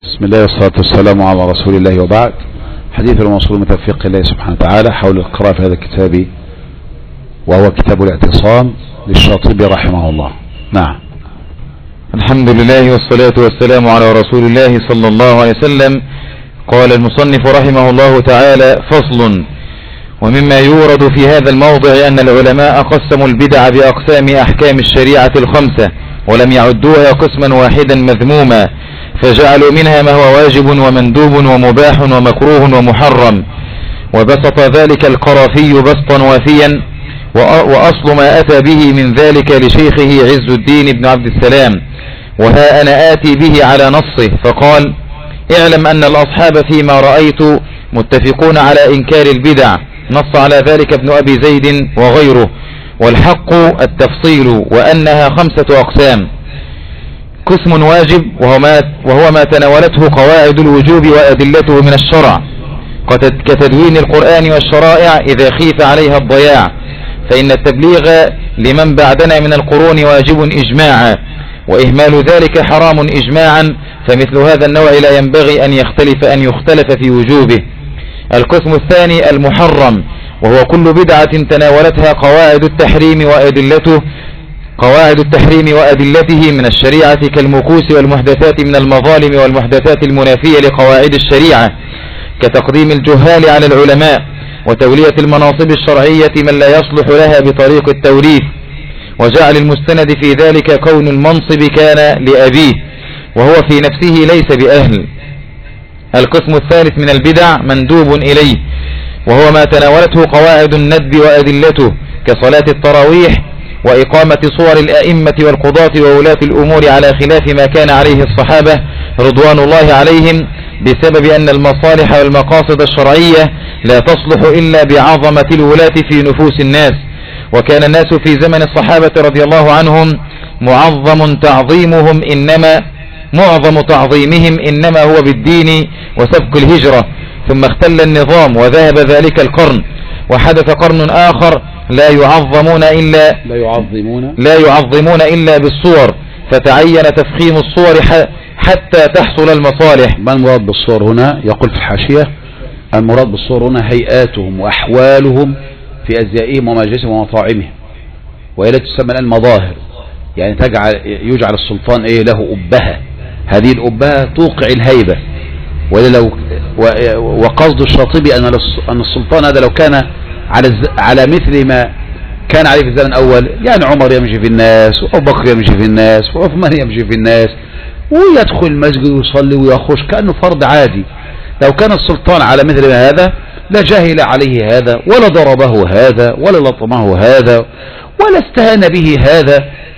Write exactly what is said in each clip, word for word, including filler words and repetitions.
بسم الله والصلاة والسلام على رسول الله وبعد. حديث الموصول من توفيق الله سبحانه وتعالى حول القراءة في هذا الكتاب، وهو كتاب الاعتصام للشاطبي رحمه الله. نعم. الحمد لله والصلاة والسلام على رسول الله صلى الله عليه وسلم. قال المصنف رحمه الله تعالى: فصل. ومما يورد في هذا الموضع أن العلماء قسموا البدع بأقسام أحكام الشريعة الخمسة، ولم يعدوها قسما واحدا مذموما، فجعلوا منها ما هو واجب ومندوب ومباح ومكروه ومحرم. وبسط ذلك القرافي بسطا وافيا، وأصل ما أتى به من ذلك لشيخه عز الدين بن عبد السلام، وها أنا آتي به على نصه. فقال: اعلم أن الأصحاب فيما رأيت متفقون على إنكار البدع، نص على ذلك ابن أبي زيد وغيره، والحق التفصيل، وأنها خمسة أقسام: قسم واجب وهو ما, وهو ما تناولته قواعد الوجوب وأدلته من الشرع، كتدوين القرآن والشرائع إذا خيف عليها الضياع، فإن التبليغ لمن بعدنا من القرون واجب إجماعا، وإهمال ذلك حرام إجماعا، فمثل هذا النوع لا ينبغي أن يختلف أن يختلف في وجوبه. القسم الثاني المحرم، وهو كل بدعة تناولتها قواعد التحريم وأدلته قواعد التحريم وأدلته من الشريعة، كالمكوس والمحدثات من المظالم والمحدثات المنافية لقواعد الشريعة، كتقديم الجهال على العلماء، وتولية المناصب الشرعية من لا يصلح لها بطريق التوريث، وجعل المستند في ذلك كون المنصب كان لأبيه وهو في نفسه ليس بأهل. القسم الثالث من البدع مندوب إليه، وهو ما تناولته قواعد الندب وأدلته، كصلاة التراويح وإقامة صور الأئمة والقضاة وولاة الأمور على خلاف ما كان عليه الصحابة رضوان الله عليهم، بسبب أن المصالح والمقاصد الشرعية لا تصلح إلا بعظمة الولاة في نفوس الناس. وكان الناس في زمن الصحابة رضي الله عنهم معظم تعظيمهم إنما معظم تعظيمهم إنما هو بالدين وسبك الهجرة، ثم اختل النظام وذهب ذلك القرن، وحدث قرن آخر لا يعظمون إلا لا يعظمون لا يعظمون إلا بالصور، فتعين تفخيم الصور حتى تحصل المصالح. ما المراد بالصور هنا؟ يقول في الحاشية: المراد بالصور هنا هيئاتهم وأحوالهم في أزيائهم ومجالسهم ومطاعمهم، وهي لا تسمى الآن مظاهر، يعني تجعل يجعل السلطان إيه له أبهة، هذه الأبهة توقع الهيبة. ولو وقصد الشاطبي أن أن السلطان هذا لو كان على على مثل ما كان عليه في الزمن الأول، يعني عمر يمشي في الناس، وأبو بكر يمشي في الناس، وعثمان يمشي في الناس، ويدخل المسجد ويصلي ويخرج كأنه فرد عادي. لو كان السلطان على مثل ما هذا لجهل عليه هذا، ولا ضربه هذا، ولا لطمه هذا، ولا استهان به هذا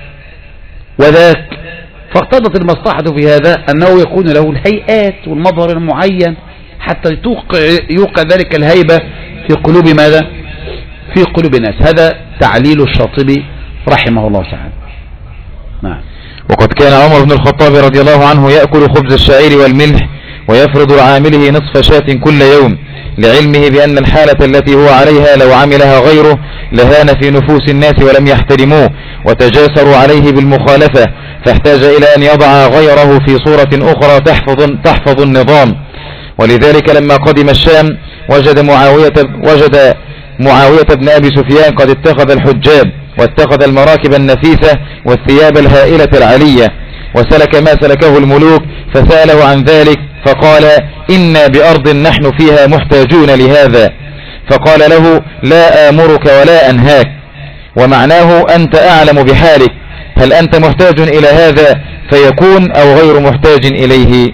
وذاك. فاقتضت المصلحة في هذا أنه يكون له الهيئات والمظهر المعين حتى توقع يوقع ذلك الهيبة في قلوب ماذا؟ في قلوب الناس. هذا تعليل الشاطبي رحمه الله تعالى. نعم. وقد كان عمر بن الخطاب رضي الله عنه يأكل خبز الشعير والملح، ويفرض لعامله نصف شاة كل يوم، لعلمه بأن الحالة التي هو عليها لو عملها غيره لهان في نفوس الناس ولم يحترموه، وتجاسروا عليه بالمخالفة، فاحتاج إلى أن يضع غيره في صورة أخرى تحفظ, تحفظ النظام. ولذلك لما قدم الشام وجد معاوية, وجد معاوية بن أبي سفيان قد اتخذ الحجاب، واتخذ المراكب النفيسة والثياب الهائلة العالية، وسلك ما سلكه الملوك، فسأله عن ذلك فقال: إنا بأرض نحن فيها محتاجون لهذا. فقال له: لا آمرك ولا أنهاك، ومعناه أنت أعلم بحالك، هل أنت محتاج إلى هذا فيكون أو غير محتاج إليه؟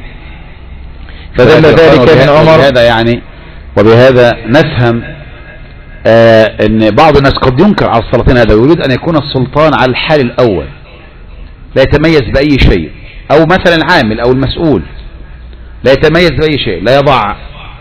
فدل ذلك ابن عمر. هذا يعني وبهذا نفهم آه ان بعض الناس قد ينكر على السلاطين هذا، ويريد أن يكون السلطان على الحال الأول، لا يتميز بأي شيء، أو مثلا العامل أو المسؤول لا يتميز بأي شيء، لا يضع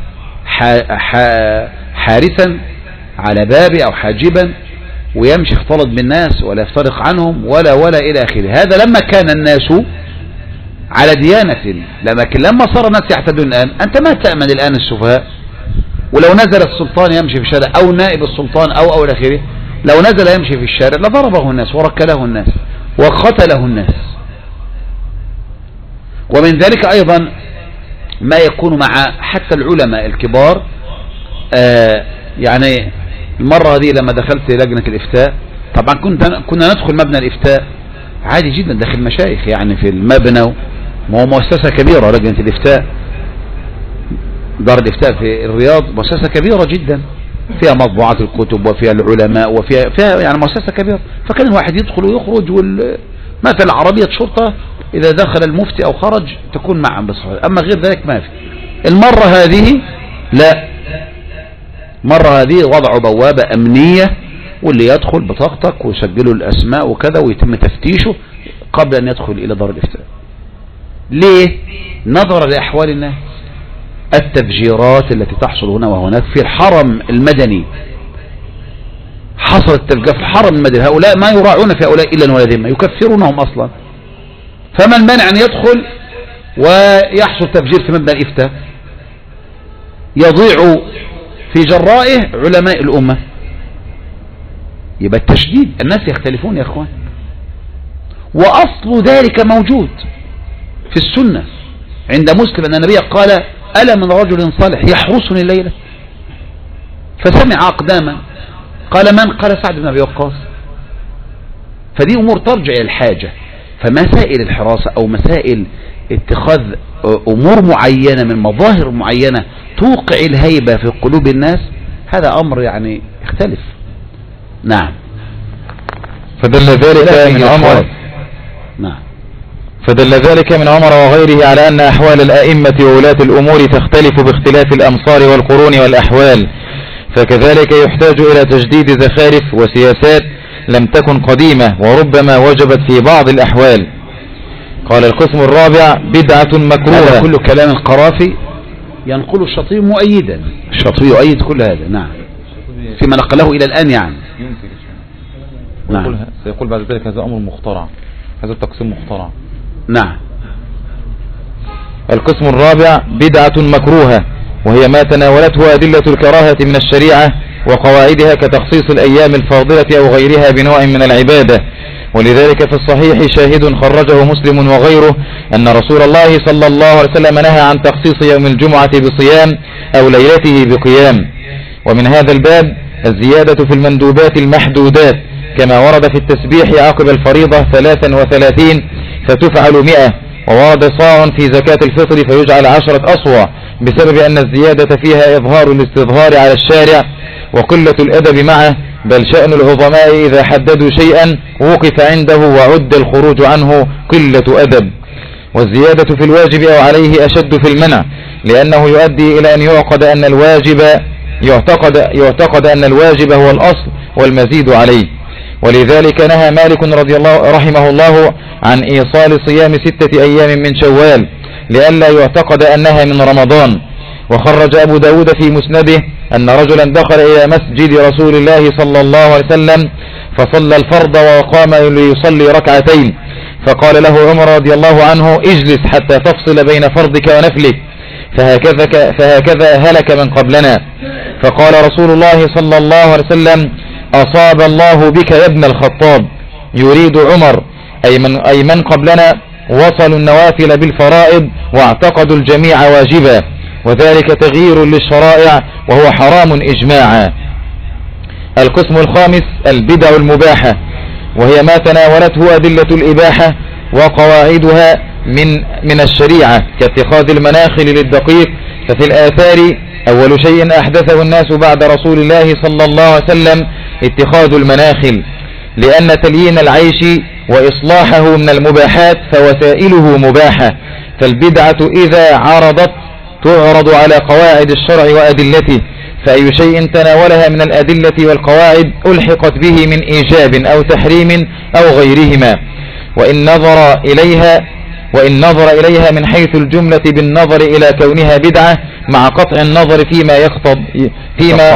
حارسا على بابه أو حاجبا ويمشي اختلط بالناس ولا يفترق عنهم ولا ولا إلى آخره. هذا لما كان الناس على ديانة، لكن لما صار الناس يعتدون الآن، أنت ما تأمن الآن السفهاء. ولو نزل السلطان يمشي في الشارع أو نائب السلطان أو أو إلى آخره، لو نزل يمشي في الشارع لضربه الناس وركله الناس وقتله الناس. ومن ذلك أيضا ما يكون مع حتى العلماء الكبار. آه يعني المرة هذه لما دخلت لجنة الإفتاء، طبعا كنت كنا ندخل مبنى الإفتاء عادي جدا داخل مشايخ يعني في المبنى، وهو مؤسسة كبيرة لجنة الإفتاء، دار الإفتاء في الرياض مؤسسة كبيرة جدا فيها مطبوعات الكتب وفيها العلماء وفيها فيها يعني مؤسسة كبيرة. فكان الواحد يدخل ويخرج، مثلا عربية شرطة إذا دخل المفتي أو خرج تكون معا بصحيح، أما غير ذلك ما في. المرة هذه لا، مرة هذه وضعوا بوابة أمنية، واللي يدخل بطاقتك ويسجلوا الأسماء وكذا ويتم تفتيشه قبل أن يدخل إلى دار الإفتاء. ليه؟ نظرا لأحوال الناس، التفجيرات التي تحصل هنا وهناك في الحرم المدني. حصل التفجير في الحرم المدني، هؤلاء ما يراعون في هؤلاء إلا ولا ذمة، يكفرونهم أصلا. فما المانع أن يدخل ويحصل تفجير في مبنى الإفتاء يضيع في جرائه علماء الأمة؟ يبقى التشديد، الناس يختلفون يا أخوان، وأصل ذلك موجود في السنة عند مسلم أن النبي قال: ألا من رجل صالح يحرسني الليلة؟ فسمع أقداما، قال: من؟ قال: سعد بن أبي وقاص. فدي أمور ترجع إلى الحاجة. فمسائل الحراسة أو مسائل اتخاذ أمور معينة من مظاهر معينة توقع الهيبة في قلوب الناس، هذا أمر يعني يختلف. نعم. فدل ذلك من عمر نعم فدل ذلك من عمر وغيره على أن أحوال الأئمة وولاة الأمور تختلف باختلاف الأمصار والقرون والأحوال، فكذلك يحتاج إلى تجديد زخارف وسياسات لم تكن قديمة وربما وجبت في بعض الأحوال. قال القسم الرابع: بدعة مكروهة. هذا كل كلام القرافي ينقل الشاطبي مؤيدا، الشاطبي يؤيد كل هذا. نعم، فيما نقله إلى الآن يعني. نعم. سيقول بعد ذلك: هذا أمر مخترع، هذا التقسيم مخترع. نعم. القسم الرابع: بدعة مكروهة، وهي ما تناولته أدلة الكراهة من الشريعة وقواعدها كتخصيص الأيام الفاضلة أو غيرها بنوع من العبادة. ولذلك في الصحيح شاهد خرجه مسلم وغيره أن رسول الله صلى الله عليه وسلم نهى عن تخصيص يوم الجمعة بصيام أو ليلته بقيام. ومن هذا الباب الزيادة في المندوبات المحدودات، كما ورد في التسبيح عقب الفريضة ثلاثا وثلاثين فتفعل مئة، وورد صاع في زكاة الفطر فيجعل عشرة أصوع، بسبب أن الزيادة فيها إظهار الاستظهار على الشارع وقلة الأدب معه، بل شأن العظماء إذا حددوا شيئا وقف عنده وعد الخروج عنه قلة أدب. والزيادة في الواجب أو عليه أشد في المنع، لأنه يؤدي إلى أن يعقد أن الواجب يعتقد, يعتقد أن الواجب هو الأصل والمزيد عليه. ولذلك نهى مالك رضي الله رحمه الله عن إيصال صيام ستة أيام من شوال لئلا يعتقد أنها من رمضان. وخرج أبو داود في مسنده أن رجلا دخل إلى مسجد رسول الله صلى الله عليه وسلم فصلى الفرض وقام ليصلي ركعتين، فقال له عمر رضي الله عنه: اجلس حتى تفصل بين فرضك ونفلك، فهكذا, فهكذا هلك من قبلنا. فقال رسول الله صلى الله عليه وسلم: أصاب الله بك يا ابن الخطاب، يريد عمر أي من, أي من قبلنا وصلوا النوافل بالفرائض واعتقدوا الجميع واجبا، وذلك تغيير للشرائع وهو حرام إجماعا. القسم الخامس: البدع المباحة، وهي ما تناولته أدلة الإباحة وقواعدها من من الشريعة كاتخاذ المناخل للدقيق. ففي الآثار أول شيء أحدثه الناس بعد رسول الله صلى الله عليه وسلم اتخاذ المناخل، لأن تليين العيش وإصلاحه من المباحات فوسائله مباحة، فالبدعة إذا عرضت تعرض على قواعد الشرع وأدلته، فأي شيء تناولها من الأدلة والقواعد ألحقت به من إيجاب أو تحريم أو غيرهما، وإن نظر إليها وإن نظر إليها من حيث الجملة بالنظر إلى كونها بدعة مع قطع النظر فيما يقتض فيما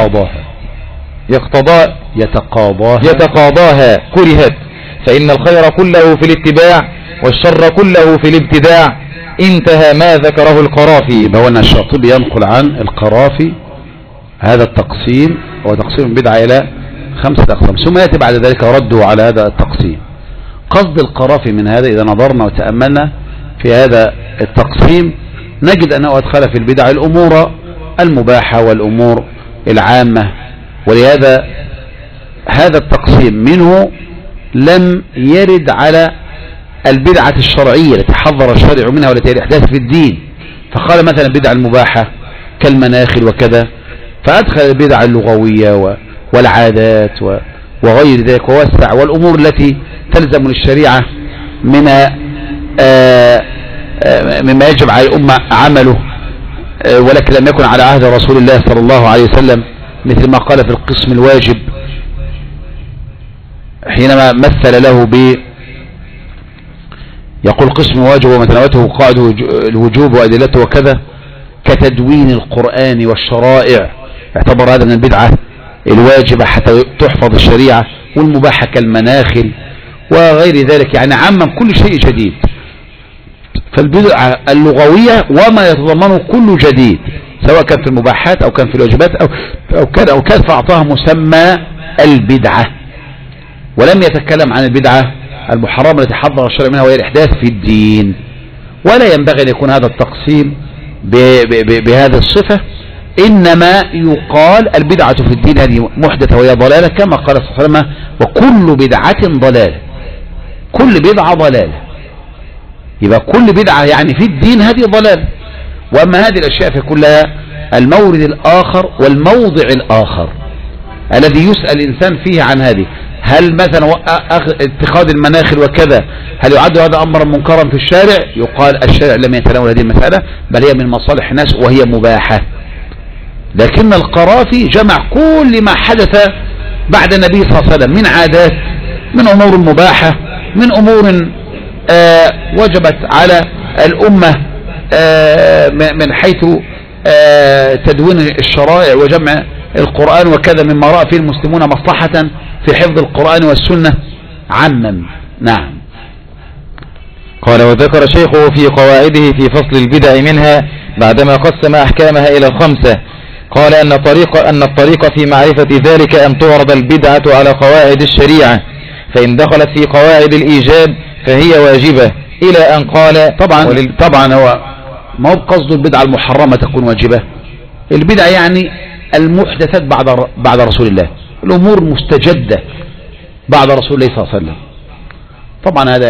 يقتضى يتقاضاها يتقاضاها كرهت، فإن الخير كله في الاتباع والشر كله في الابتداع. انتهى ما ذكره القرافي. يبقى هنا الشاطبي ينقل عن القرافي هذا التقسيم، وتقسيم البدعة إلى خمسة أقسام، ثم يأتي بعد ذلك رده على هذا التقسيم. قصد القرافي من هذا إذا نظرنا وتأملنا في هذا التقسيم نجد أنه أدخل في البدع الأمور المباحة والأمور العامة. ولهذا هذا التقسيم منه لم يرد على البدعة الشرعية التي حذر الشرع منها والتي هي الإحداث في الدين، فقال مثلا البدع المباحة كالمناخل وكذا، فأدخل البدع اللغوية والعادات وغير ذلك ووسع، والأمور التي تلزم للشريعة من مما يجب على الأمة عمله ولكن لم يكن على عهد رسول الله صلى الله عليه وسلم، مثل ما قال في القسم الواجب حينما مثل له ب يقول قسم واجب ومتناوته قاعد الوجوب وأدلته وكذا كتدوين القرآن والشرائع، اعتبر هذا من البدعة الواجبة حتى تحفظ الشريعة، والمباحة كالمناخل وغير ذلك، يعني عمم كل شيء جديد. فالبدعة اللغوية وما يتضمنه كل جديد سواء كان في المباحات أو كان في الواجبات أو, أو كان أو كان فأعطاها مسمى البدعة، ولم يتكلم عن البدعة المحرمة التي حذر الشرع منها وهي الإحداث في الدين. ولا ينبغي أن يكون هذا التقسيم بهذه الصفة، إنما يقال البدعة في الدين هذه محدثة وهي ضلالة، كما قال صلى الله عليه وسلم وكل بدعة ضلالة، كل بدعة ضلالة، يبقى كل بدعة يعني في الدين هذه ضلالة. وأما هذه الأشياء فكلها المورد الآخر والموضع الآخر الذي يسأل الإنسان فيه عن هذه، هل مثلا اتخاذ المناخل وكذا هل يعد هذا أمرا منكرا في الشارع؟ يقال الشارع لم يتناول هذه المسألة بل هي من مصالح الناس وهي مباحة. لكن القرافي جمع كل ما حدث بعد النبي صلى الله عليه وسلم من عادات، من أمور مباحة، من أمور آه وجبت على الأمة آه من حيث آه تدوين الشرائع وجمع القرآن وكذا، مما رأى فيه المسلمون مصلحة في حفظ القرآن والسنة عمم. نعم. قال وذكر شيخه في قواعده في فصل البدع منها بعدما قسم أحكامها إلى الخمسة، قال أن طريق أن الطريق في معرفة ذلك أن تعرض البدعة على قواعد الشريعة، فإن دخلت في قواعد الإيجاب فهي واجبة، إلى أن قال طبعا ولل... طبعا هو ما هو بقصد البدعة المحرمة تكون واجبة، البدعة يعني المحدثات بعد بعد رسول الله، الأمور مستجدة بعد رسول الله صلى الله عليه وسلم. طبعا هذا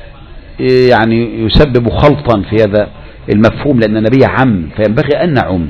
يعني يسبب خلطا في هذا المفهوم، لأن النبي عم فينبغي أن نعم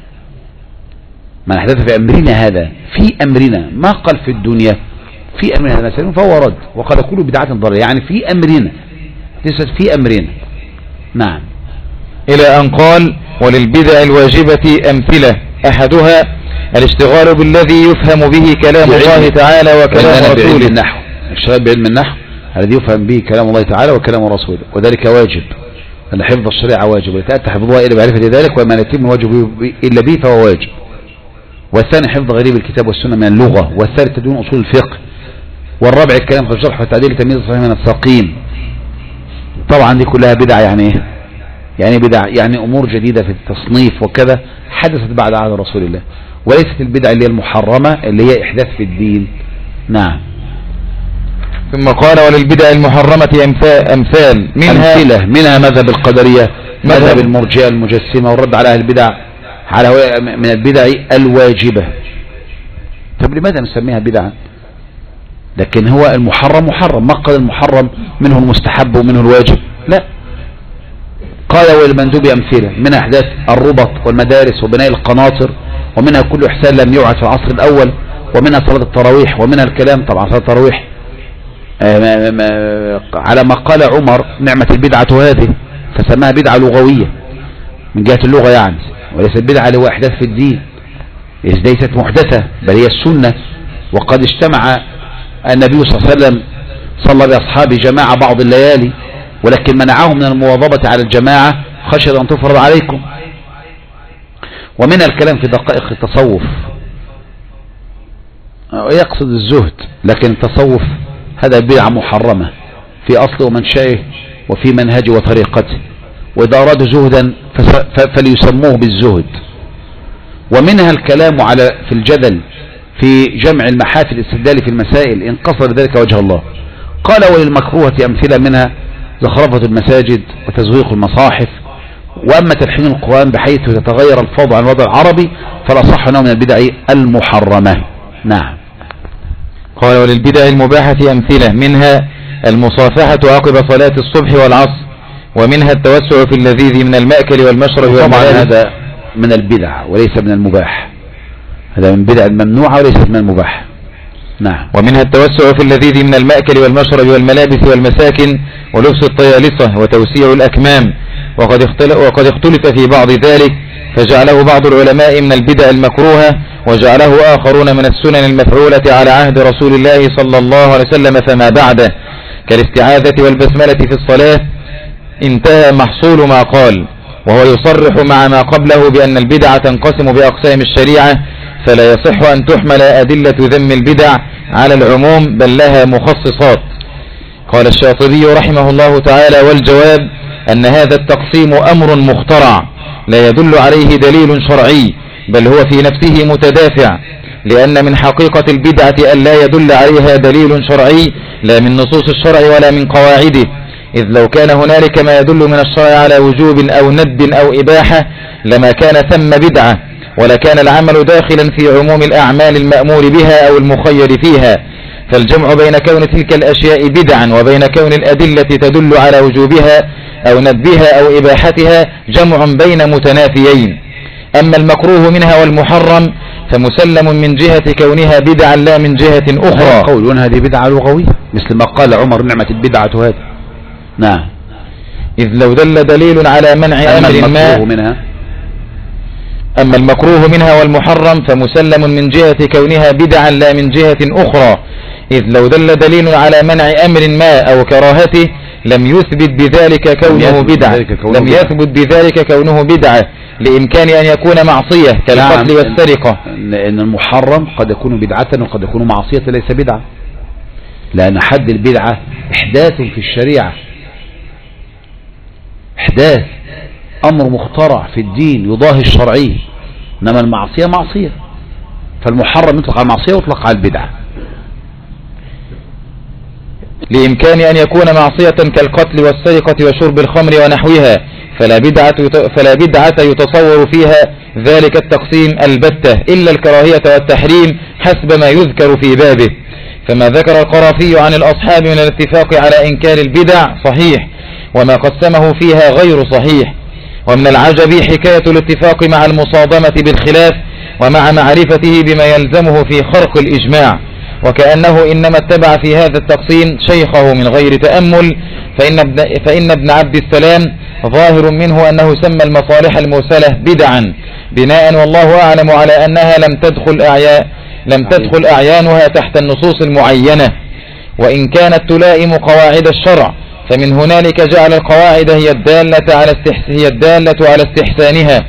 من أحدث في أمرنا هذا، في أمرنا ما قال في الدنيا، في أمرنا هذا مثلا فهو رد، وقال كل بدعة ضلالة يعني في أمرنا، ليست في أمرنا. نعم. إلى أن قال وللبدع الواجبة أمثلة، أحدها الاشتغال بالذي يفهم به كلام الله تعالى وكلام رسوله. النحو الشغال بعلم النحو الذي يفهم به كلام الله تعالى وكلام رسوله، وذلك واجب، أن حفظ الشريعة واجب، ويتأتى حفظها إلا معرفة ذلك، وما يتم الواجب إلا به فهو واجب. والثاني حفظ غريب الكتاب والسنة من اللغة، والثالث تدوين أصول الفقه، والرابع الكلام في الشرح والتعديل تمييز الصحيح من السقيم. طبعا دي كلها بدع، يعني ايه؟ يعني بدع يعني أمور جديدة في التصنيف وكذا حدثت بعد عهد رسول الله، وليست البدع اللي هي المحرمة اللي هي إحداث في الدين. نعم. ثم قال وللبدع المحرمة أمثال منها أمثلة منها مذهب القدرية، مذهب المرجئة المجسمة، والرد على أهل البدع على من البدع الواجبة. طب لماذا نسميها بدعة؟ لكن هو المحرم محرم، ما قال المحرم منه المستحب ومنه الواجب، لا. قال والمندوب أمثلة من أحداث الربط والمدارس وبناء القناطر، ومنها كل إحسان لم يوعد في العصر الأول، ومنها صلاة التراويح، ومنها الكلام طبعا صلاة التراويح على ما قال عمر نعمة البدعة هذه، فسماها بدعة لغوية من جهة اللغة يعني، وليست بدعة اللي هو إحداث في الدين، إذ ليست محدثة بل هي السنة. وقد اجتمع النبي صلى الله عليه وسلم صلى بأصحابه جماعة بعض الليالي، ولكن منعهم من المواظبة على الجماعة خشية أن تفرض عليكم. ومن الكلام في دقائق التصوف، يقصد الزهد، لكن التصوف هذا بدعة محرمة في أصله ومنشأه وفي منهجه وطريقته، وإذا أرادوا زهدا فليسموه بالزهد. ومنها الكلام على في الجدل في جمع المحافل الاستدلال في المسائل إن قصر ذلك وجه الله. قال وللمكروهة أمثلة منها زخرفة المساجد وتزويق المصاحف وأما تلحين القرآن بحيث تتغير الفاظ عن الوضع العربي فالأصح أنه من البدع المحرمة. نعم. قال وللبدع المباحة أمثلة، منها المصافحة عقب صلاة الصبح والعصر، ومنها التوسع في اللذيذ من المأكل والمشرب والملابس. هذا من البدع وليس من المباح، هذا من بدع الممنوعة وليس من المباح. نعم. ومنها التوسع في اللذيذ من المأكل والمشرب والملابس والمساكن ولبس الطيالصة وتوسيع الأكمام، وقد اختلف, وقد اختلف في بعض ذلك فجعله بعض العلماء من البدع المكروهة، وجعله آخرون من السنن المفعولة على عهد رسول الله صلى الله عليه وسلم فما بعده، كالاستعاذة والبسملة في الصلاة. انتهى محصول ما قال، وهو يصرح مع ما قبله بأن البدع تنقسم بأقسام الشريعة، فلا يصح أن تحمل أدلة ذم البدع على العموم بل لها مخصصات. قال الشاطبي رحمه الله تعالى: والجواب أن هذا التقسيم أمر مخترع لا يدل عليه دليل شرعي، بل هو في نفسه متدافع، لأن من حقيقة البدعة أن لا يدل عليها دليل شرعي لا من نصوص الشرع ولا من قواعده، إذ لو كان هنالك ما يدل من الشرع على وجوب أو ند أو إباحة لما كان ثم بدعة، ولا كان العمل داخلا في عموم الأعمال المأمور بها أو المخير فيها. فالجمع بين كون تلك الأشياء بدعا وبين كون الأدلة تدل على وجوبها أو ندبها أو إباحتها جمع بين متنافيين. أما المكروه منها والمحرم فمسلم من جهة كونها بدعا لا من جهة أخرى. قولون هذه بدعة لغوية مثل ما قال عمر: نعمة البدعة هذه. نعم. إذ لو دل دليل على منع أمر ما منها أما المكروه منها والمحرم فمسلم من جهة كونها بدعا لا من جهة أخرى، إذ لو دل دليل على منع أمر ما أو كراهته لم يثبت بذلك كونه بدعة لم يثبت بذلك كونه بدعة لإمكان أن يكون معصية كالقتل والسرقة. لأن المحرم قد يكون بدعة وقد يكون معصية ليس بدعة، لأن حد البدعة إحداث في الشريعة، إحداث أمر مخترع في الدين يضاهي الشرعي، إنما المعصية معصية، فالمحرم يطلق على المعصية ويطلق على البدعة. لإمكان أن يكون معصية كالقتل والسرقة وشرب الخمر ونحوها، فلا بدعة فلا بدعة يتصور فيها ذلك التقسيم البتة إلا الكراهية والتحريم حسب ما يذكر في بابه. فما ذكر القرافي عن الأصحاب من الاتفاق على إنكار البدع صحيح، وما قسمه فيها غير صحيح. ومن العجب حكاية الاتفاق مع المصادمة بالخلاف ومع معرفته بما يلزمه في خرق الإجماع، وكأنه إنما اتبع في هذا التقسيم شيخه من غير تأمل، فإن ابن, فإن ابن عبد السلام ظاهر منه أنه سمى المصالح المرسلة بدعا بناء والله أعلم على أنها لم تدخل أعياء لم تدخل أعيانها تحت النصوص المعينة، وإن كانت تلائم قواعد الشرع فمن هنالك جعل القواعد هي الدالة على هي الدالة على استحسانها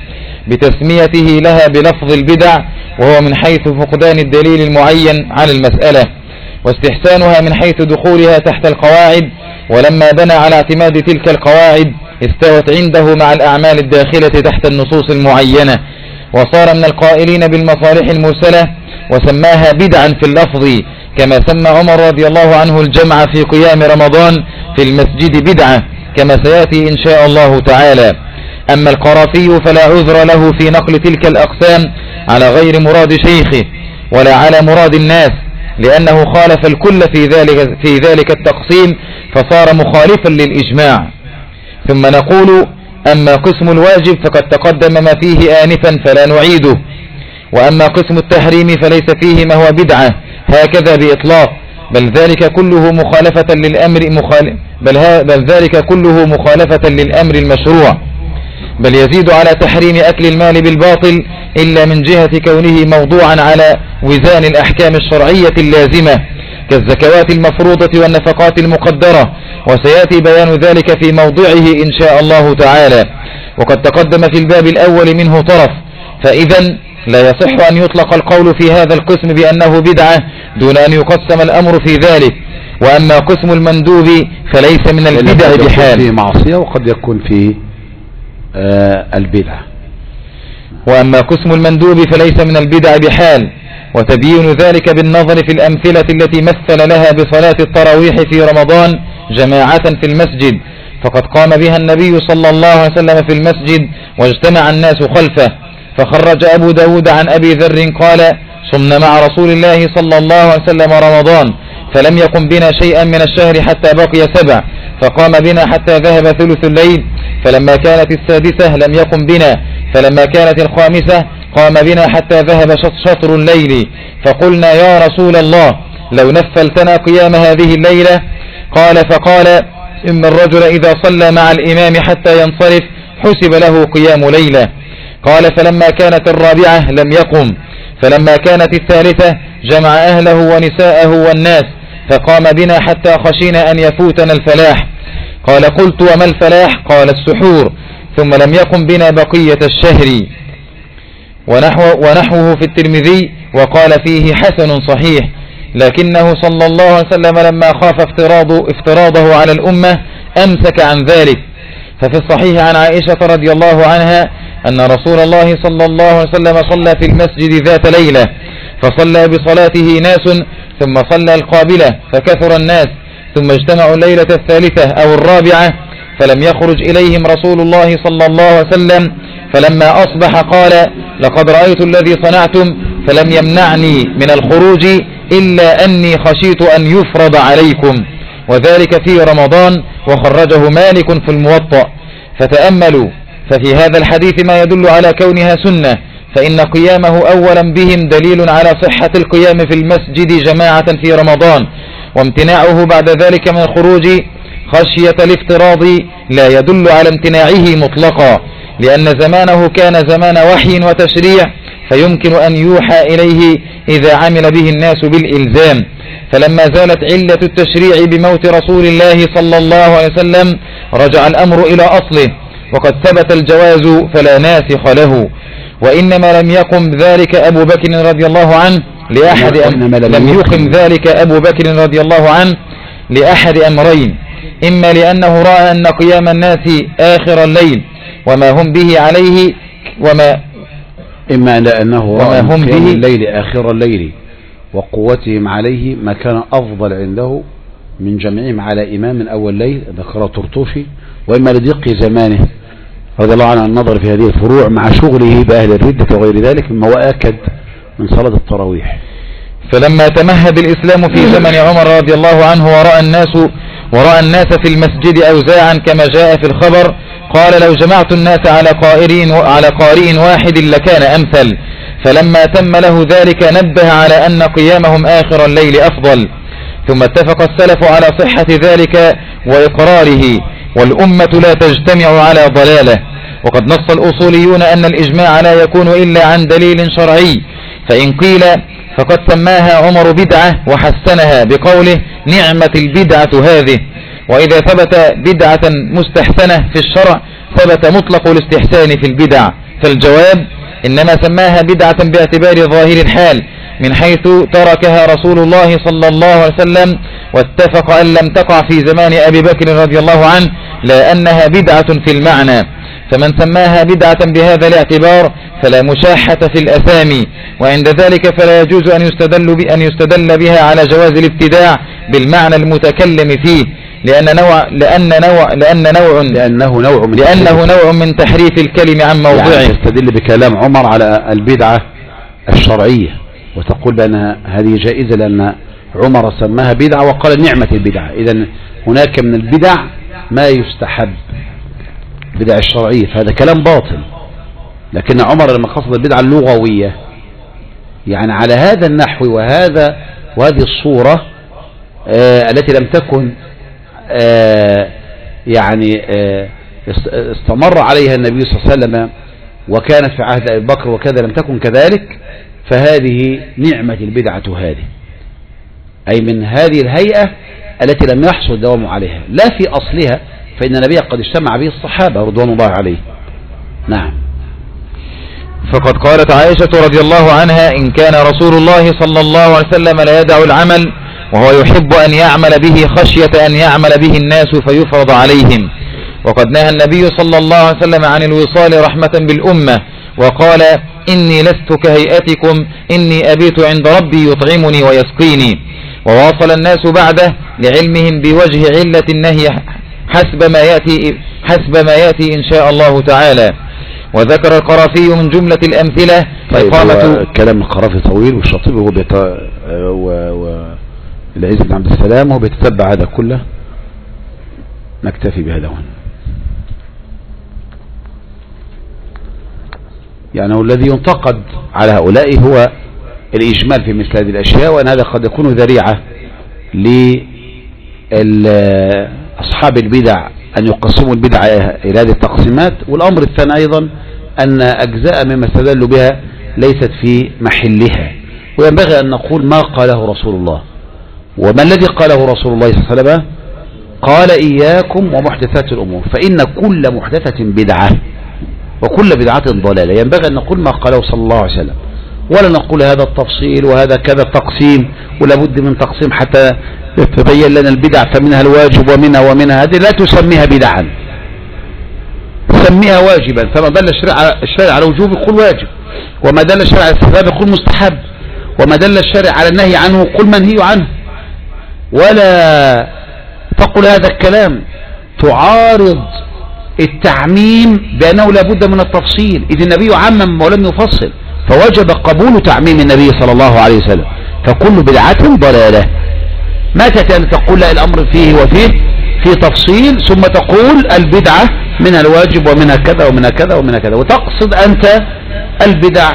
بتسميته لها بلفظ البدع، وهو من حيث فقدان الدليل المعين على المسألة، واستحسانها من حيث دخولها تحت القواعد. ولما بنى على اعتماد تلك القواعد استوت عنده مع الأعمال الداخلة تحت النصوص المعينة، وصار من القائلين بالمصالح المرسلة وسماها بدعا في اللفظ، كما سمى عمر رضي الله عنه الجمع في قيام رمضان في المسجد بدعة، كما سيأتي إن شاء الله تعالى. أما القرافي فلا عذر له في نقل تلك الأقسام على غير مراد شيخه ولا على مراد الناس، لأنه خالف الكل في ذلك, في ذلك التقسيم فصار مخالفا للإجماع. ثم نقول: أما قسم الواجب فقد تقدم ما فيه آنفا فلا نعيده، وأما قسم التحريم فليس فيه ما هو بدعة هكذا بإطلاق، بل ذلك كله مخالفة للأمر مخالف بل, بل ذلك كله مخالفة للأمر المشروع، بل يزيد على تحريم أكل المال بالباطل إلا من جهة كونه موضوعا على وزان الأحكام الشرعية اللازمة كالزكوات المفروضة والنفقات المقدرة، وسيأتي بيان ذلك في موضعه إن شاء الله تعالى. وقد تقدم في الباب الأول منه طرف، فإذا لا يصح أن يطلق القول في هذا القسم بأنه بدعة دون أن يقسم الأمر في ذلك. وأما قسم المندوب فليس من البدع بحال، فيه معصية وقد يكون فيه آه البدعة. وأما قسم المندوب فليس من البدع بحال، وتبيين ذلك بالنظر في الأمثلة التي مثل لها بصلاة التراويح في رمضان جماعة في المسجد، فقد قام بها النبي صلى الله عليه وسلم في المسجد واجتمع الناس خلفه. فخرج أبو داود عن أبي ذر قال: صمنا مع رسول الله صلى الله عليه وسلم رمضان فلم يقم بنا شيئا من الشهر حتى بقي سبع، فقام بنا حتى ذهب ثلث الليل، فلما كانت السادسة لم يقم بنا، فلما كانت الخامسة قام بنا حتى ذهب شطر الليل، فقلنا: يا رسول الله لو نفلتنا قيام هذه الليلة. قال فقال: إن الرجل إذا صلى مع الإمام حتى ينصرف حسب له قيام ليلة. قال فلما كانت الرابعة لم يقم، فلما كانت الثالثة جمع أهله ونساءه والناس فقام بنا حتى خشينا أن يفوتنا الفلاح. قال قلت: وما الفلاح؟ قال: السحور. ثم لم يقم بنا بقية الشهر. ونحو ونحوه في الترمذي وقال فيه حسن صحيح، لكنه صلى الله عليه وسلم لما خاف افتراض افتراضه على الأمة أمسك عن ذلك. ففي الصحيح عن عائشة رضي الله عنها أن رسول الله صلى الله عليه وسلم صلى في المسجد ذات ليلة، فصلى بصلاته ناس ثم صلى القابلة فكثر الناس، ثم اجتمعوا الليلة الثالثة أو الرابعة فلم يخرج إليهم رسول الله صلى الله عليه وسلم، فلما أصبح قال: لقد رأيت الذي صنعتم فلم يمنعني من الخروج إلا أني خشيت أن يفرض عليكم، وذلك في رمضان، وخرجه مالك في الموطأ. فتأملوا، ففي هذا الحديث ما يدل على كونها سنة، فإن قيامه أولا بهم دليل على صحة القيام في المسجد جماعة في رمضان، وامتناعه بعد ذلك من الخروج خشية الافتراض لا يدل على امتناعه مطلقا، لأن زمانه كان زمان وحي وتشريع، فيمكن أن يوحى إليه إذا عمل به الناس بالإلزام. فلما زالت علة التشريع بموت رسول الله صلى الله عليه وسلم رجع الأمر إلى أصله، وقد ثبت الجواز فلا ناسخ له. وإنما لم يقم ذلك أبو بكر رضي الله عنه لأحد أم لم يقم ذلك أبو بكر رضي الله عنه لأحد أمرين: إما لأنه رأى أن قيام الناس آخر الليل وما هم به عليه وما إما لأنه رأى هم قيام به الليل آخر الليل وقوتهم عليه ما كان أفضل عنده من جمعهم على إمام من أول ليل ذكر طرطوشي، وإما لضيق زمانه رضي الله عنه النظر في هذه الفروع مع شغله بأهل الردة وغير ذلك مما هو آكد من صلاة التراويح. فلما تمهد الإسلام في زمن عمر رضي الله عنه ورأى الناس ورأى الناس في المسجد أوزاعا كما جاء في الخبر، قال: لو جمعت الناس على قارئ على قارئ واحد لكان أمثل. فلما تم له ذلك نبه على أن قيامهم آخر الليل أفضل. ثم اتفق السلف على صحة ذلك وإقراره، والأمة لا تجتمع على ضلالة. وقد نص الأصوليون أن الإجماع لا يكون إلا عن دليل شرعي، فإن قيل فقد سماها عمر بدعة وحسنها بقوله: نعمة البدعة هذه. وإذا ثبت بدعة مستحسنة في الشرع ثبت مطلق الاستحسان في البدع. فالجواب: إنما سماها بدعة باعتبار ظاهر الحال، من حيث تركها رسول الله صلى الله عليه وسلم، واتفق أن لم تقع في زمان أبي بكر رضي الله عنه، لا أنها بدعة في المعنى. فمن سماها بدعة بهذا الاعتبار فلا مشاحة في الأسامي، وعند ذلك فلا يجوز أن يستدل بأن يستدل بها على جواز الابتداع بالمعنى المتكلم فيه، لأن نوع لأن نوع لأن نوع لأنه نوع من لأنه نوع من تحريف الكلم عن موضعه. يعني تستدل بكلام عمر على البدعة الشرعية وتقول بأن هذه جائزة لأن عمر سماها بدعة وقال نعمة البدعة. إذن هناك من البدع ما يستحب بدع الشرعية، فهذا كلام باطل. لكن عمر لما قصد البدعة اللغوية يعني على هذا النحو وهذا وهذه الصورة آه التي لم تكن آه يعني آه استمر عليها النبي صلى الله عليه وسلم وكانت في عهد أبي بكر وكذا لم تكن كذلك، فهذه نعمة البدعة هذه، أي من هذه الهيئة التي لم يحصل الدوام عليها لا في أصلها، فإن النبي قد اجتمع به الصحابة رضوان الله عليه. نعم. فقد قالت عائشة رضي الله عنها: إن كان رسول الله صلى الله عليه وسلم لا يدع العمل وهو يحب أن يعمل به خشية أن يعمل به الناس فيفرض عليهم. وقد نهى النبي صلى الله عليه وسلم عن الوصال رحمة بالأمة، وقال: إني لست كهيئتكم، إني أبيت عند ربي يطعمني ويسقيني. وواصل الناس بعده لعلمهم بوجه علة النهي حسب ما يأتي حسب ما يأتي إن شاء الله تعالى. وذكر القرافي من جملة الأمثلة طيب إقامة. كلام القرافي طويل، والشاطبي هو بيت... و... و... العز بن عبد السلام هو بيتتبع هذا كله. نكتفي بهذا هنا. يعني الذي ينتقد على هؤلاء هو الإجمال في مثل هذه الأشياء، وأن هذا قد يكون ذريعة لأصحاب البدع أن يقسموا البدع إلى هذه التقسيمات. والأمر الثاني أيضا أن أجزاء مما استدلوا بها ليست في محلها، وينبغي أن نقول ما قاله رسول الله. وما الذي قاله رسول الله صلى الله عليه وسلم؟ قال إياكم ومحدثات الأمور فإن كل محدثة بدعة وكل بدعة ضلالة. ينبغي أن نقول ما قاله صلى الله عليه وسلم، ولا نقول هذا التفصيل وهذا كذا التقسيم، ولا بد من تقسيم حتى يتبين لنا البدع فمنها الواجب ومنها ومنها. هذه لا تسميها بدعا، سميها واجبا. فما دل الشرع على وجوب يقول واجب، وما دل الشرع على استحباب يقول مستحب، وما دل الشرع على النهي عنه يقول منهي عنه. ولا تقول هذا الكلام تعارض التعميم بأنه لابد من التفصيل، إذ النبي عمم ولم يفصل، فوجب قبول تعميم النبي صلى الله عليه وسلم. فكل بدعة ضلالة. ما تتأتي تقول لا الأمر فيه وفيه في تفصيل، ثم تقول البدعة منها الواجب ومنها كذا ومنها كذا ومنها كذا، وتقصد أنت البدع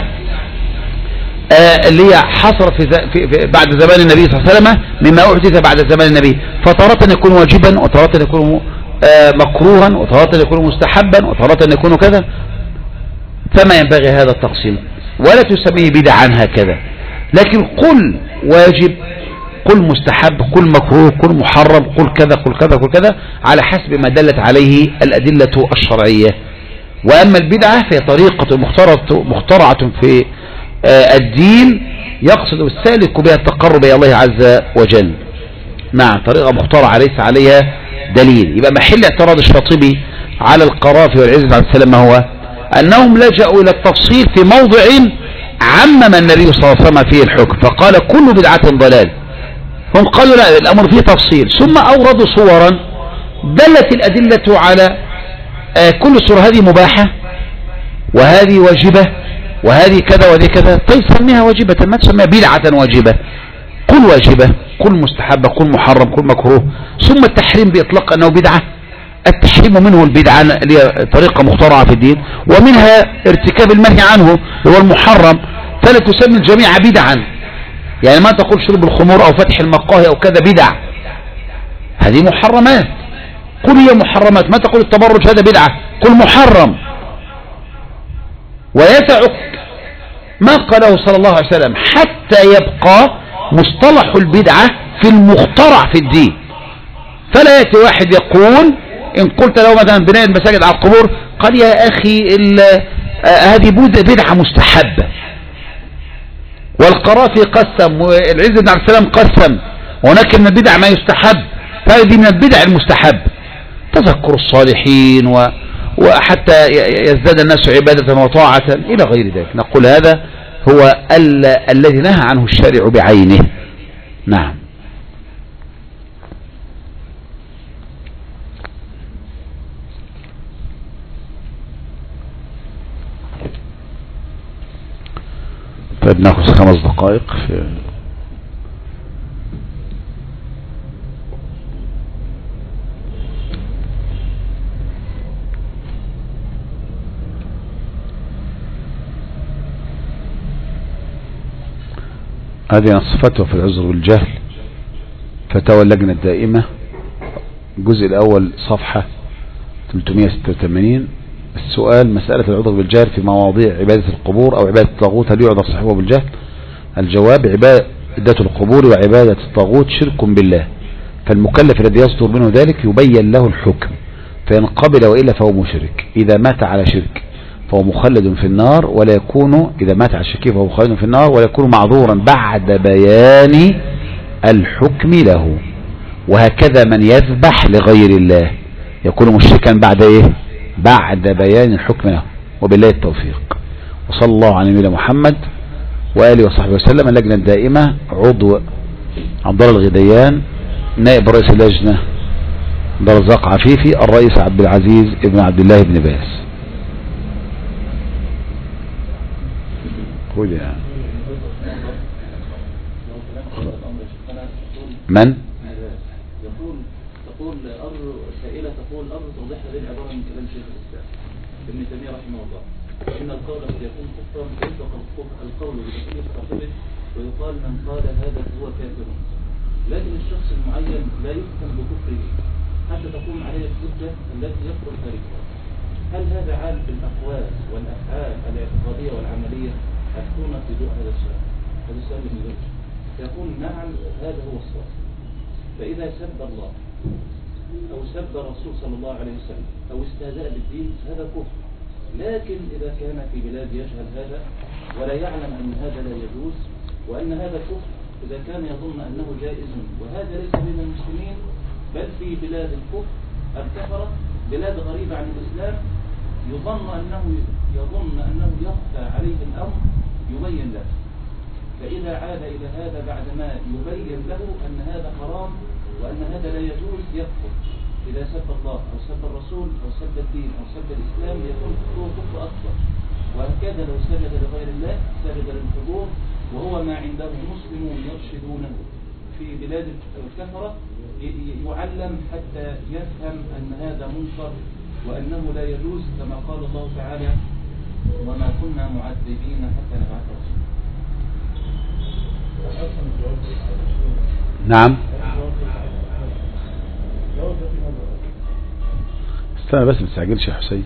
آه اللي هي حصل في, في, في بعد زمان النبي صلى الله عليه وسلم مما أحدث بعد زمان النبي، فتارة يكون واجبا وتارة يكون آه مكروها وتارة يكون مستحبا وتارة يكون كذا. فما ينبغي هذا التقسيم، ولا تسميه بدعا هكذا، لكن قل واجب، قل مستحب، قل مكروه، قل محرم، قل كذا قل كذا قل كذا على حسب ما دلت عليه الأدلة الشرعية. وأما البدعة فهي طريقة مخترعة في الدين يقصد السالك بها التقرب إلى الله عز وجل. نعم، طريقة مخترعة ليس عليها دليل. يبقى محل اعتراض الشاطبي على القرافي والعز بن عبد السلام ما هو أنهم لجأوا إلى التفصيل في موضع عمم النبي صلى الله عليه وسلم فيه الحكم، فقال كل بدعة ضلال. هم قالوا لا الأمر فيه تفصيل، ثم أوردوا صورا دلت الأدلة على آه كل صورة هذه مباحة وهذه واجبة وهذه كذا وهذه كذا. طيب سميها واجبة، ما تسميها بدعة واجبة. قل واجبة، قل مستحبة، قل محرم، قل مكروه. ثم التحريم بإطلاق أنه بدعة، التحريم منه البدعة اللي هي طريقة مخترعة في الدين، ومنها ارتكاب المنهي عنه هو المحرم. فلا تسمي الجميع بدعا، يعني ما تقول شرب الخمور أو فتح المقاهي أو كذا بدع، هذه محرمات. قل هي محرمات، ما تقول التبرج هذا بدعة، قل محرم. ويسعك ما قاله صلى الله عليه وسلم حتى يبقى مصطلح البدعة في المخترع في الدين. فلا يأتي واحد يقول إن قلت له مثلا بناء المساجد على القبور قال يا أخي هذه بدعة مستحبة، والقرافي قسم والعز بن عبد السلام قسم، وهناك من البدع ما يستحب، فهذه من البدع المستحب تذكر الصالحين و وحتى يزداد الناس عبادة وطاعة إلى غير ذلك. نقول هذا هو ال الذي نهى عنه الشارع بعينه. نعم. طيب ناخذ خمس دقائق في هذه الصفات في العذر والجهل، فتاوى اللجنة الدائمة، الجزء الأول صفحة ثلاثمائة وستة وثمانين. السؤال: مسألة العذر بالجهل في مواضيع عبادة القبور أو عبادة الطاغوت، هل يعذر صاحبه بالجهل؟ الجواب: عبادة القبور وعبادة الطاغوت شرك بالله، فالمكلف الذي يصدر منه ذلك يبين له الحكم، فإن قبل وإلا فهو مشرك. إذا مات على شرك فهو مخلد في النار، ولا يكون إذا مات على الشرك فهو مخلد في النار ولا يكون معذورا بعد بيان الحكم له. وهكذا من يذبح لغير الله يكون مشركا بعد إيه؟ بعد بيان الحكم له. وبالله التوفيق، وصلى الله على نبينا محمد وآله وصحبه وسلم. اللجنة الدائمة عضو عبد الله الغديان نائب رئيس اللجنة عبد الرزاق عفيفي الرئيس عبد العزيز ابن عبد الله بن باز. قول يا من يقول تقول أرض سائلة تقول أرض توضح هذه العبارة من كلام شيخ الإسلام ابن تيمية رحمه الله إن القول قد يكون كفرا يطلق القول بتكفير صاحبه ويقال من قال هذا هو كافر، لكن الشخص المعين لا يحكم بكفره حتى تقوم عليه الحجة التي يخرج تاركها. هل هذا عام بالأقوال والأفعال الاعتقادية والعملية؟ أفتونا في ضوء هذا السؤال. هذا السؤال ابن جريج يقول نعم هذا هو الصواب. فإذا سب الله أو سب الرسول صلى الله عليه وسلم أو استهزأ بالدين هذا كفر، لكن إذا كان في بلاد يجهل هذا ولا يعلم أن هذا لا يجوز وأن هذا كفر، إذا كان يظن أنه جائز وهذا ليس بين المسلمين بل في بلاد الكفر الكفرة بلاد غريبة عن الإسلام، يظن أنه يظن أنه يخفى عليه الأمر يبين له، فإذا عاد إلى هذا بعدما يبين له أن هذا حرام وأن هذا لا يجوز يكفر. إذا سب الله أو سب الرسول أو سب الدين أو سب الإسلام يكون كفره كفر أكبر. وهكذا لو سجد لغير الله سجد للحضور وهو ما عنده مسلمون يرشدونه في بلاد الكفرة يعلم حتى يفهم أن هذا منكر وأنه لا يجوز كما قال الله تعالى وما كنا معذبين حتى نبعث رسولا. نعم استنى بس ما تستعجلش يا حسين.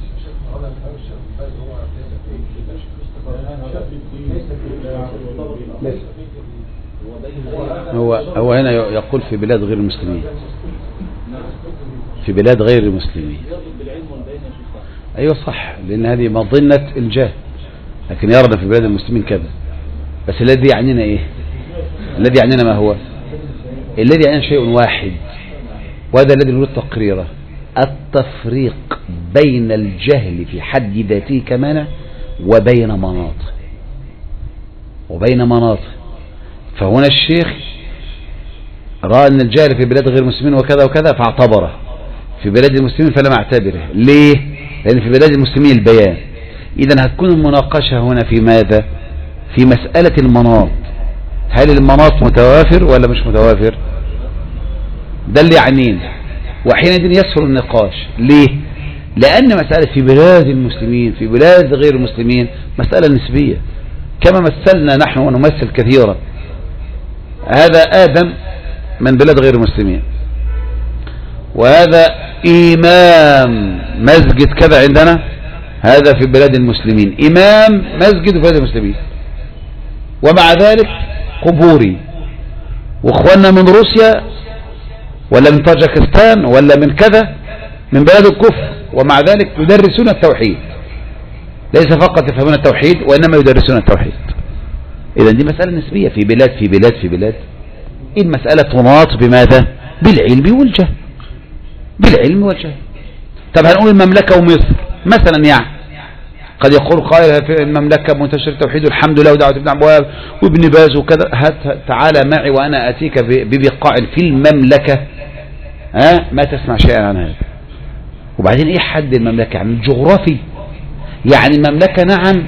هو هو هنا يقول في بلاد غير المسلمين، في بلاد غير المسلمين. ايوه صح، لان هذه مظنة الجهل، لكن يرى في بلاد المسلمين كذا. بس الذي يعنينا ايه؟ الذي يعنينا ما هو؟ الذي يعنينا شيء واحد، وهذا الذي نريد تقريره: التفريق بين الجهل في حد ذاته كمانع وبين مناطه وبين مناطه. فهنا الشيخ رأى أن الجهل في بلاد غير المسلمين وكذا وكذا فاعتبره، في بلاد المسلمين فلم اعتبره. ليه؟ لأن في بلاد المسلمين البيان. إذن هتكون المناقشة هنا في ماذا؟ في مسألة المناط. هل المناط متوافر ولا مش متوافر؟ ده اللي يعنينا، وحينئذ يسهل النقاش. ليه؟ لأن مسألة في بلاد المسلمين في بلاد غير المسلمين مسألة نسبية، كما مثلنا نحن ونمثل كثيرا. هذا آدم من بلاد غير المسلمين، وهذا إمام مسجد كذا عندنا، هذا في بلاد المسلمين إمام مسجد في بلاد المسلمين، ومع ذلك قبوري. واخواننا من روسيا ولا من طاجكستان ولا من كذا من بلاد الكفر، ومع ذلك يدرسون التوحيد. ليس فقط يفهمون التوحيد وإنما يدرسون التوحيد. إذن دي مسألة نسبية في بلاد في بلاد في بلاد. المسألة تناط بماذا؟ بالعلم والجهل، بالعلم والجهل. طب هنقول المملكة ومصر مثلا، يعني قد يقول قائل في المملكة منتشر التوحيد والحمد لله ودعوة ابن عبواب وابن باز وكذا. هات تعالى معي وأنا أتيك ببقاع في المملكة ها ما تسمع شيئا عن هذا. وبعدين ايه حد المملكة؟ يعني الجغرافي، يعني المملكة نعم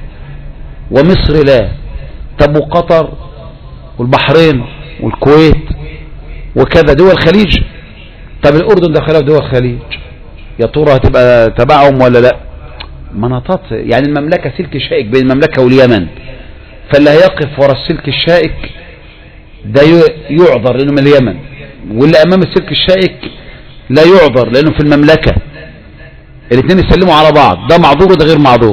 ومصر لا. طب وقطر والبحرين والكويت وكذا دول الخليج، طب الأردن دخلها في دول الخليج، يا ترى هتبقى تبعهم ولا لا؟ مناطات، يعني المملكة سلك شائك بين المملكة واليمن، فاللي هيقف وراء السلك الشائك ده يعذر لأنه من اليمن، واللي أمام السلك الشائك لا يعذر لأنه في المملكة. الاثنين يسلموا على بعض، ده معذور وده غير معذور.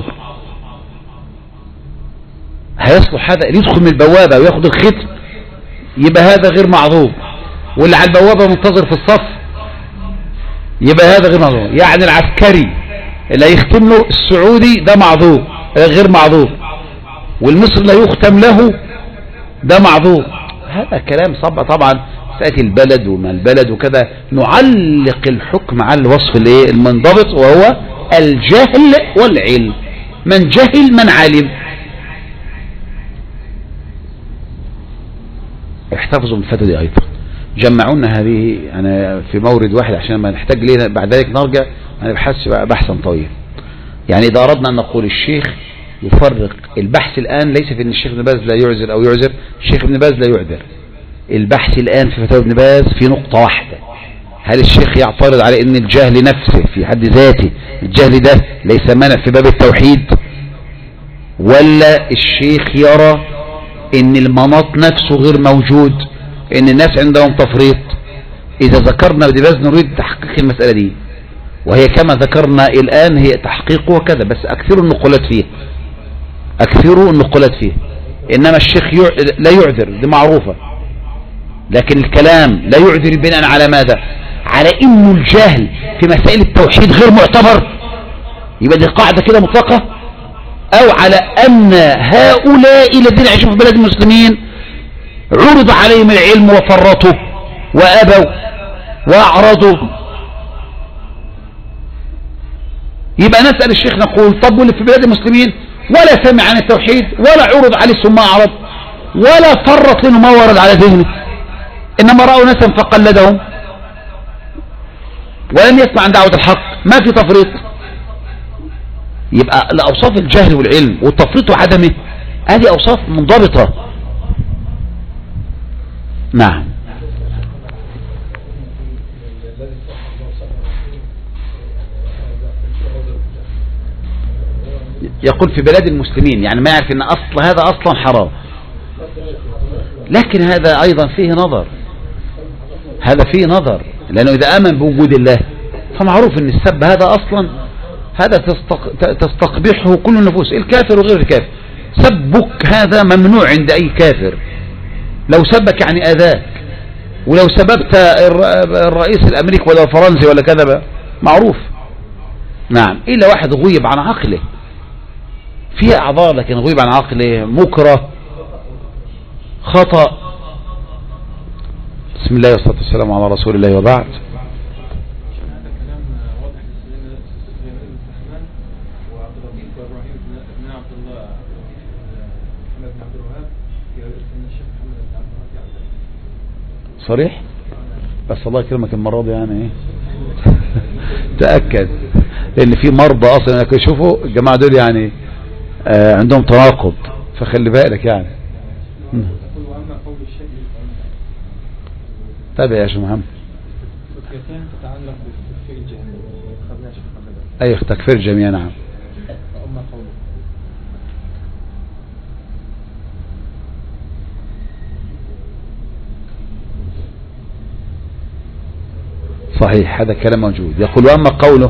هيصلح هذا اللي يدخل من البوابة وياخد الختم يبقى هذا غير معذور، واللي على البوابة منتظر في الصف يبقى هذا غير معذور. يعني العسكري اللي يختم له السعودي ده معذور غير معذور، والمصري لا يختم له ده معذور. هذا كلام صعب طبعا. سأتي البلد وما البلد وكذا، نعلق الحكم على الوصف الايه المنضبط وهو الجهل والعلم. من جهل من علم. احتفظوا من الفتوى دي ايضا. جمعونا هذه يعني في مورد واحد عشان ما نحتاج ليه بعد ذلك نرجع ما نبحث بحثا طويلا. يعني إذا أردنا أن نقول الشيخ يفرق البحث الآن ليس في أن الشيخ ابن باز لا يعذر أو يعذر، الشيخ ابن باز لا يعذر. البحث الآن في فتاوى ابن باز في نقطة واحدة: هل الشيخ يعترض على أن الجهل نفسه في حد ذاته الجهل ده ليس مانع في باب التوحيد، ولا الشيخ يرى أن المناط نفسه غير موجود، أن الناس عندهم تفريط؟ إذا ذكرنا ابن باز نريد تحقيق المسألة دي، وهي كما ذكرنا الآن هي تحقيق وكذا، بس أكثروا النقولات فيه أكثروا النقولات فيه إنما الشيخ يع... لا يعذر، دي معروفة، لكن الكلام لا يعذر بناء على ماذا؟ على إنه الجهل في مسائل التوحيد غير معتبر، يبقى دي قاعدة كده مطلقة، أو على أن هؤلاء الذين يعيشون في بلاد المسلمين عرض عليهم العلم وفرطوا وأبوا وأعرضوا. يبقى نسأل الشيخ نقول طب واللي في بلاد المسلمين ولا سمع عن التوحيد ولا عرض عليه ثم أعرض ولا فرط لأنه ما ورد على ذهنه، إنما رأوا ناسا فقلدهم ولم يسمع عن دعوة الحق، ما في تفريط. يبقى لأوصاف الجهل والعلم والتفريط وعدمه هذه أوصاف منضبطة. نعم. يقول في بلاد المسلمين، يعني ما يعرف ان اصل هذا اصلا حرام، لكن هذا ايضا فيه نظر، هذا فيه نظر، لانه اذا امن بوجود الله فمعروف ان السب هذا اصلا هذا تستقبحه كل النفوس، الكافر وغير الكافر. سبك هذا ممنوع عند اي كافر، لو سبك يعني اذاك، ولو سببت الرئيس الامريكي ولا الفرنسي ولا كذا معروف. نعم، الا واحد غيب عن عقله، فيه اعذار، لكن غيب عن عقله، مكره، خطأ. بسم الله والصلاة والسلام على رسول الله، وبعد. صريح، بس الله يكرمك المرة دي يعني ايه تأكد، لان في مرضى اصلا شوفوا الجماعة دول يعني آه عندهم تناقض، فخلي بالك يعني. تابع يا شيخ محمد. اي تكفير الجميع. نعم. صحيح، هذا الكلام موجود. يقول واما قوله،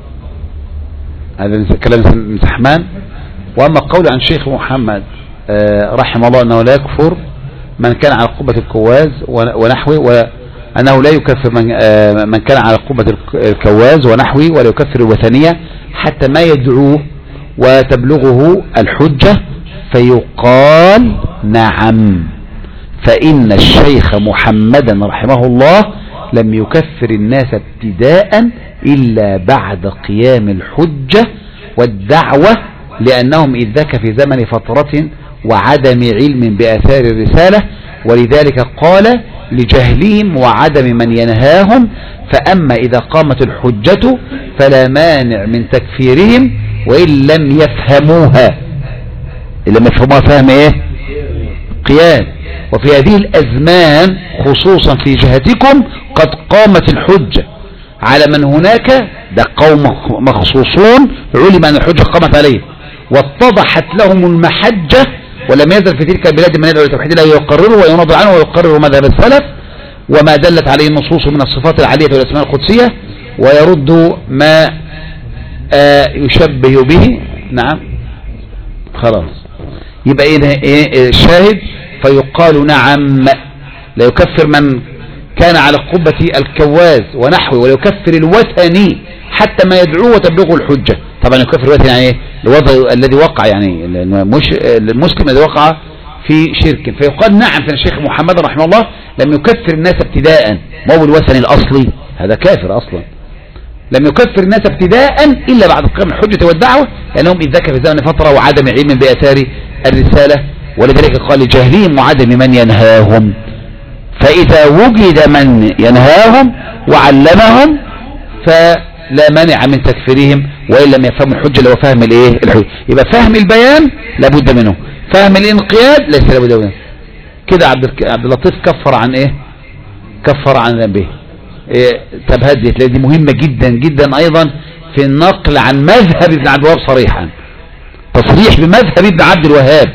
هذا كلام ابن سحمان، واما قوله عن شيخ محمد آه رحمه الله انه لا يكفر من كان على قبة الكواز ونحوه، وانه لا يكفر من, آه من كان على قبة الكواز ونحوه، ولا يكفر الوثنية حتى ما يدعوه وتبلغه الحجة، فيقال نعم، فإن الشيخ محمدا رحمه الله لم يكفر الناس ابتداء إلا بعد قيام الحجة والدعوة، لأنهم إذ ذاك في زمن فترة وعدم علم بآثار الرسالة، ولذلك قال لجهلهم وعدم من ينهاهم. فأما إذا قامت الحجة فلا مانع من تكفيرهم وإن لم يفهموها، إن لم يفهموها فهم إيه؟ قيام. وفي هذه الأزمان خصوصا في جهتكم قد قامت الحجة على من هناك، ده قوم مخصوصون علم أن الحجة قامت عليه واتضحت لهم المحجة، ولم يزل في تلك البلاد من يدعو لتوحيد الله يقرره ويناضل عنه ويقرر مذهب السلف وما دلت عليه النصوص من الصفات العالية والأسماء القدسية، ويرد ما آه يشبه به. نعم، خلاص. يبقى ايه الشاهد؟ فيقال نعم، لا يكفر من كان على قبة الكواز ونحوه، ولا يكفر الوثني حتى ما يدعوه وتبلغه الحجة. طبعا يكفر الوثني يعني ايه؟ الوضع الذي وقع، يعني المش... المسلم الذي وقع في شرك. فيقال نعم، فإن الشيخ محمد رحمه الله لم يكفر الناس ابتداء، ما هو الوثني الأصلي هذا كافر أصلا، لم يكفر الناس ابتداء إلا بعد قيام الحجة والدعوة، لأنهم إذ ذاك في زمن فترة وعدم علم بآثار الرسالة، ولذلك قال لجهلهم وعدم من ينهاهم. فإذا وجد من ينهاهم وعلمهم فلا مانع من تكفيرهم وإن لم يفهموا الحجة اللي هو فهم الايه الحجة. يبقى فهم البيان لابد منه، فهم الانقياد ليس لابد منه. كده عبد عبد اللطيف كفر عن ايه؟ كفر عن ذنبه. إيه طب هدي تلاقي دي مهمة جدا جدا ايضا في النقل عن مذهب ابن عبد الوهاب صريحا، تصريح بمذهب ابن عبد الوهاب.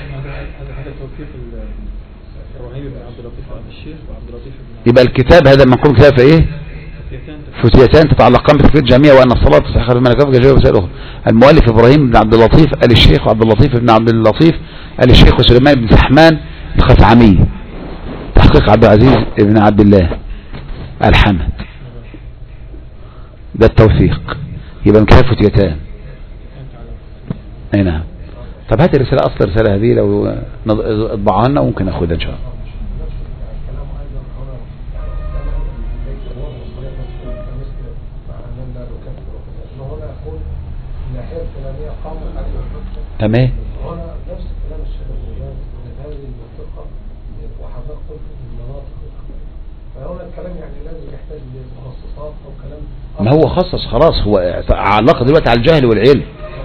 يبقى الكتاب هذا المنقول كتاب في ايه؟ فتيتان تتعلقان بتكفير جميع وان الصلاه تصح من الملكات جميع وسائل اخرى. المؤلف ابراهيم بن عبد اللطيف ال الشيخ وعبد اللطيف بن عبد اللطيف ال الشيخ وسليمان بن سحمان الخثعمي، تحقيق عبد العزيز بن عبد الله الحمد. ده التوثيق. يبقى من كتاب فتيتان. اي نعم. طب هات الرساله، اصل الرساله هذه لو اطبعها لنا ممكن اخدها ان شاء الله. تمام. نفس كلام الشيخ الغزالي ان هذه المنطقه وحضرتك قلت المناطق، فهنا الكلام يعني لازم يحتاج لمخصصات او كلام. ما هو خصص خلاص، هو علق دلوقتي على الجهل والعلم.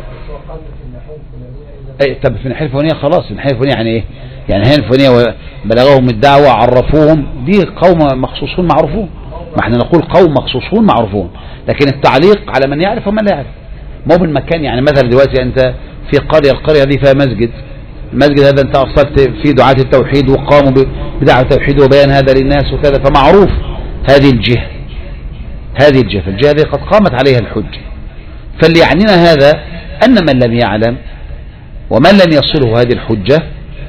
اي طب في الناحيه الفلانيه خلاص، الناحيه الفلانيه يعني ايه؟ يعني الناحيه الفلانيه بلغهم الدعوه عرفوهم، دي قوم مخصوصون معروفون. ما احنا نقول قوم مخصوصون معروفون، لكن التعليق على من يعرف ومن لا يعرف. مو بالمكان، يعني مثلا دلوقتي انت في قرية، القرية دي فيها مسجد، المسجد هذا انت ارسلت فيه دعاة التوحيد وقاموا بدعوة التوحيد وبيان هذا للناس وكذا، فمعروف هذه الجهة، هذه الجهة الجهة دي قد قامت عليها الحجة. فاللي يعنينا هذا ان من لم يعلم ومن لم يصله هذه الحجة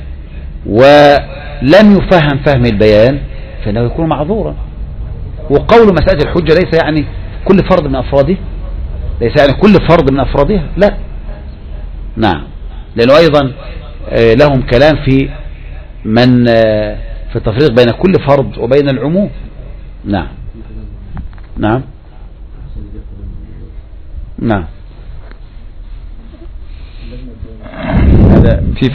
ولم يفهم فهم البيان فانه يكون معذورا. وقول مسألة الحجة ليس يعني كل فرد من افراده، ليس يعني كل فرد من افرادها، لا. نعم، لأنه أيضا لهم كلام في من في التفريق بين كل فرد وبين العموم. نعم نعم نعم. هذا في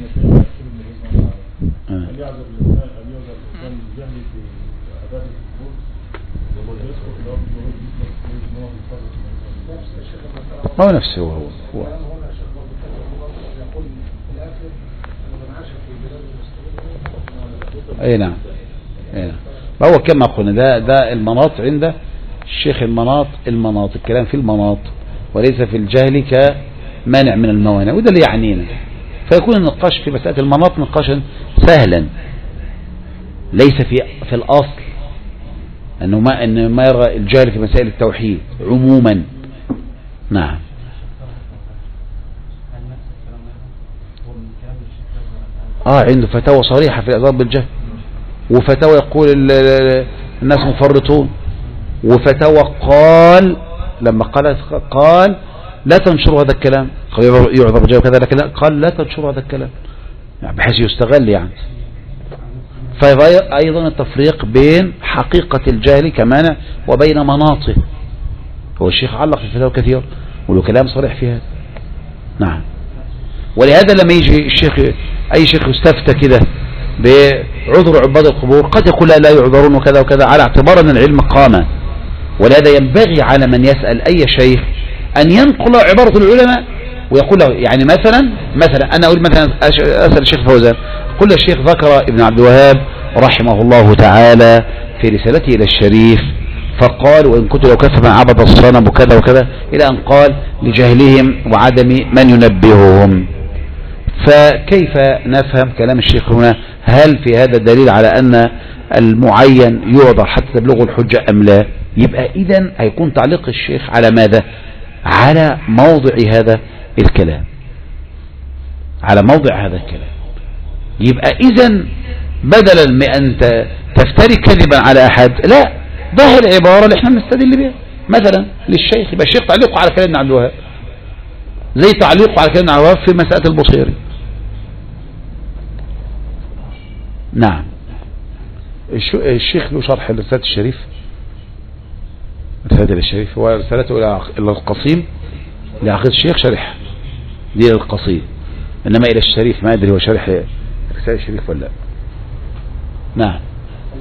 ما هو نفسه هو هو اي نعم اي نعم. ما هو كما قلنا ده ده المناط عند الشيخ، المناط المناط الكلام في المناط وليس في الجهل كمانع من الموانع، وده اللي يعنينا. فيكون النقاش في مسألة المناط نقاشا سهلا، ليس في في الأصل أنه ما أن ما يرى الجهل في مسائل التوحيد عموما. نعم. اه عنده فتاوى صريحة في الإعذار بالجهل، وفتاوى يقول الناس مفرطون، وفتاوى قال لما قال قال لا تنشروا هذا الكلام، يعذر بالجهل كذا، لكن قال لا تنشروا هذا الكلام يعني بحيث يستغل يعني. فأيضا التفريق بين حقيقة الجهل كمانع وبين مناطه. هو الشيخ علق في الفتاوى كثير وله كلام صريح في هذا. نعم. ولهذا لما يجي الشيخ أي شيخ يستفتى كده بعذر عباد القبور قد يقول لا لا يعذرون وكذا وكذا على اعتبار أن العلم قام. ولهذا ينبغي على من يسأل أي شيخ أن ينقل عبارة العلماء ويقول له يعني مثلا مثلا أنا أقول مثلا أسأل الشيخ فوزان، قل الشيخ ذكر ابن عبد الوهاب رحمه الله تعالى في رسالته إلى الشريف فقال وإن كنت لو كف من عبد الصنم وكذا وكذا إلى أن قال لجهلهم وعدم من ينبههم. فكيف نفهم كلام الشيخ هنا؟ هل في هذا دليل على أن المعين يعذر حتى تبلغه الحجة أم لا؟ يبقى إذن هيكون تعليق الشيخ على ماذا؟ على موضع هذا الكلام، على موضع هذا الكلام. يبقى إذن بدلا من أن تفتري كذبا على أحد، لا، ظاهر العبارة اللي احنا بنستدل بها مثلا للشيخ، يبقى الشيخ تعليقه على كلام ابن عبد الوهاب زي تعليقه على كلام ابن عبد الوهاب في مسألة البصيري. نعم. الشيخ له شرح لرسالة الشريف، رسالة الشريف هو رسالته إلى القصيم لعقيدة الشيخ شرح دي القصيم، إنما إلى الشريف ما أدري هو شرح رسالة الشريف ولا لا. نعم.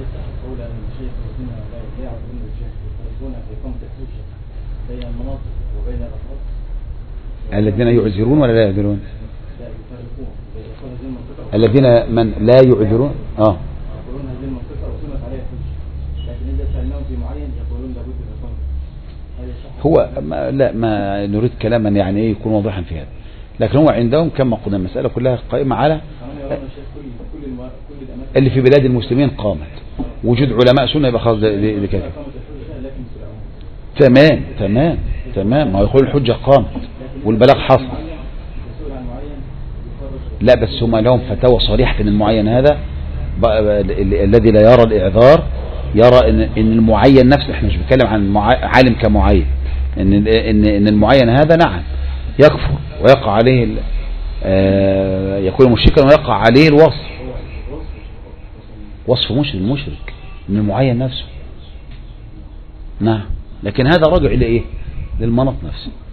بين المناطق وبين الأفراد الذين يعذرون ولا لا يعذرون؟ لا يفرقون يقول هذه المنطقة الذين من لا يعذرون اه يقولون هذه المنطقة أقيمت عليها حج، لكن إذا سألناهم في معين يقولون لابد من الإقامة. هذا صح؟ هو ما لا ما نريد كلاما يعني ايه يكون واضحا في هذا، لكن هو عندهم كما قلنا المسألة كلها قائمة على كمان يرون الشيخ كل كل الم- كل الأماكن اللي في بلاد المسلمين قامت، وجود علماء سنة يبقى خلاص ده- ده ده كده. إقامة الحج لكن في العموم. تمام تمام تمام، ما هو يقول الحجة قامت والبلاغ حصل. مسؤول عن معين يفرق. لا بس هم لهم فتاوى صريحة ان المعين هذا بقى- ال- الذي لا يرى الإعذار يرى ان ان المعين نفسه، احنا مش بنتكلم عن معا- عالم كمعين، ان ان ان المعين هذا نعم يكفر ويقع عليه ال- آه، يكون مشركا ويقع عليه الوصف، وصف مشرك مشرك من المعين نفسه. نعم، لكن هذا راجع الى ايه؟ للمنط نفسه.